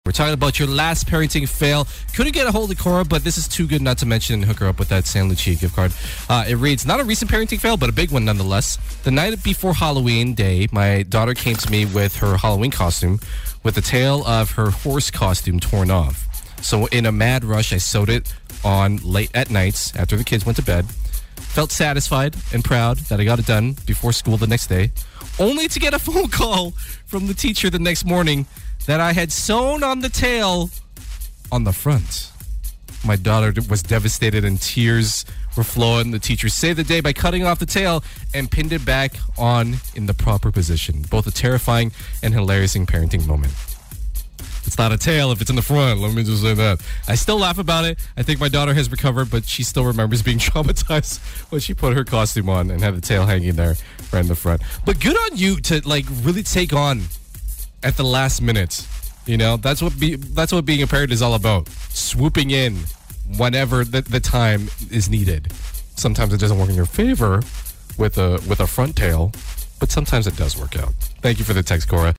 We're talking about your last parenting fail. Couldn't get a hold of Cora, but this is too good not to mention and hook her up with that San Lucia gift card. It reads, not a recent parenting fail, but a big one nonetheless. The night before Halloween Day, my daughter came to me with her Halloween costume with the tail of her horse costume torn off. So in a mad rush, I sewed it on late at nights after the kids went to bed. Felt satisfied and proud that I got it done before school the next day, only to get a phone call from the teacher the next morning that I had sewn on the tail on the front. My daughter was devastated and tears were flowing. The teacher saved the day by cutting off the tail and pinned it back on in the proper position. Both a terrifying and hilarious parenting moment. It's not a tail if it's in the front. Let me just say that. I still laugh about it. I think my daughter has recovered, but she still remembers being traumatized when she put her costume on and had the tail hanging there right in the front. But good on you to really take on at the last minute. You know, that's what being a parent is all about. Swooping in whenever the time is needed. Sometimes it doesn't work in your favor with a front tail, but sometimes it does work out. Thank you for the text, Cora.